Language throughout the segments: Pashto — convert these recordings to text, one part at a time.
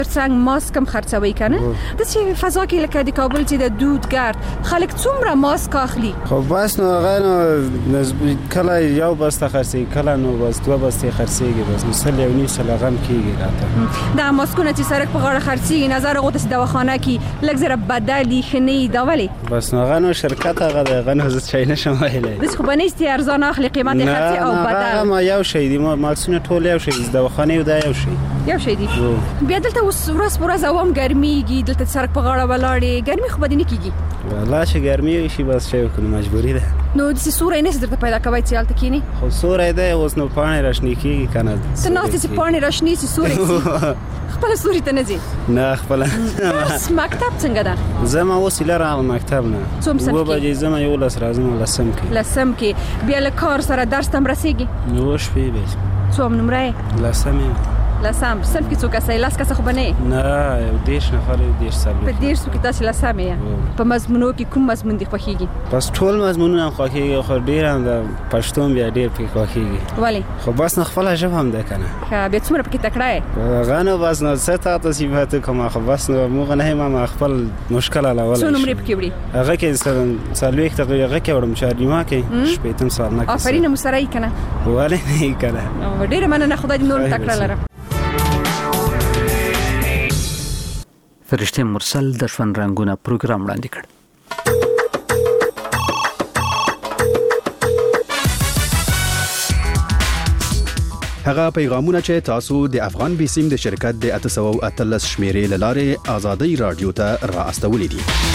ترڅنګ ماسک هم خرڅوي کنه د څه فضا کې لکه د کابل چې د دودګرد خلک څومره ماسک اخلي خو بس نو غنو کله یو بسته خرڅي کله نو بس دوه بسته خرڅيږي بس مثلا یو نیم سل غم کیږي راته دا ماسکونه چې سرک په غاړه خرڅي نظر غوته د دواخانه کې لږ زره بدلی خني دا ولی بس نو غنو شرکت هغه غنو ز چاینه شمایله بس خو بنيستي ارزان اخلي قیمت خرڅي او بدل ما یو شی دی ماکسونه ټول یو شی د دواخانه یو دا یو شی دی بیا دلته اوس ورځ عوام ګرميږي دلته سرک په غاړه ولاړې ګرمي خو بدني کیږي والله چې ګرمي شي بس شی وکړو مجبوری ده نو د سورې نه درته پیدا کوي چې حالت کینی خو سورې ده اوس نو پانی راشنی کیږي کنه څنګه چې پانی راشنی سي سورې خپل سوري ته نه ځي نه خپل مکتب څنګه ده زما وسیله را مکتب نه و بجې زما یو لاس راځم لسم کې بیا له کار سره درس تم رسیږي نو شپې به څوم نمرې لسم سم کې څوک اسای لاس کسه خو بنه نه دیش نفر دیش سال په دیش کې تاسو لسم یې په مضمونو کې کوم مضمون دی خوښیږي بس ټول مضمونونه خوښیږي خو ډیر هم د پښتون بیا ډیر په خوښیږي ولی خو بس نه خپل ژبه هم ده کنه بیا څومره پکې تکړه غنو بس نو څه تاسو صفات کوم خو بس نو موږ نه ما خپل مشکل علا ولا څو نمرې پکې وړي هغه کې سالويک ته هغه کې وړم چې نیمه کې شپې تم سال نه کې افرین مسرای کنه ولی نه کنه ډیر مننه خدای دې نور تکړه لره فرشته مرسل د ژوند رنگونه پروګرام وړاندې کړ. هغه پیغامونه چې تاسو د افغان بیسیم د شرکت د 813 شمیرې لاره آزادۍ رادیو ته را استولې دي.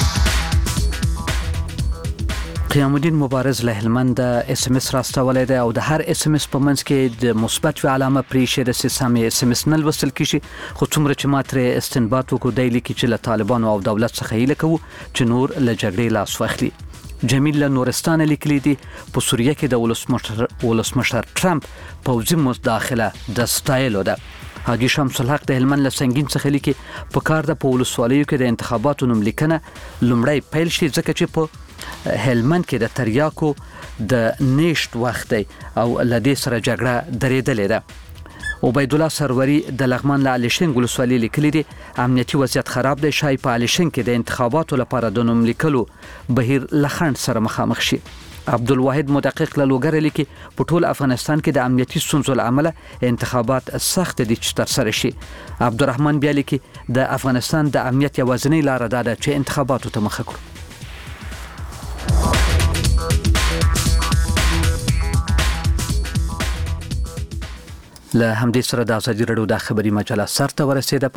قیام الدین مبارز له هلمند اس ام اس راستولې ده او د هر اس ام اس په منځ کې د مثبت علامه پریشه د سیستم اس ام اس نل وصل کیږي خو څومره چې ماتره استنباط وکړو د لیکي چې له طالبانو او دولت څخه یې لکو چې نور له جګړې لاس واخلي. جمیل له نورستان لیکلي دي په سوریه کې د ولسمشر ټرمپ پوځي مداخله د سټایل ده. حاجی شمس الحق د هلمند له سنگین څخه لیکي په کار د پولسوالیو کې د انتخاباتو نوم لیکنه لومړی پیل شي ځکه چې په هلمند کې د تریاکو د نشټ وخت دی او لدې سره جګړه درېدلې ده. عبید الله سروری د لغمان له الیشنګ ولسوالۍ لیکلي دي امنیتي وضعیت خراب دی شای په الیشنګ کې د انتخاباتو لپاره د نوم لیکلو بهیر لخند سره مخامخ شي. عبدالواحد مدقق له لوګر لیکي په ټول افغانستان کې د امنیتي ستونزو له امله انتخابات سخت دي چې ترسره شي. عبدالرحمن بیا لیکي د افغانستان د امنیت یوازینۍ لاره ده چې انتخاباتو ته مخه کړو. له همدې سره د ازادي رادیو د خبري مجله سره ورسېده.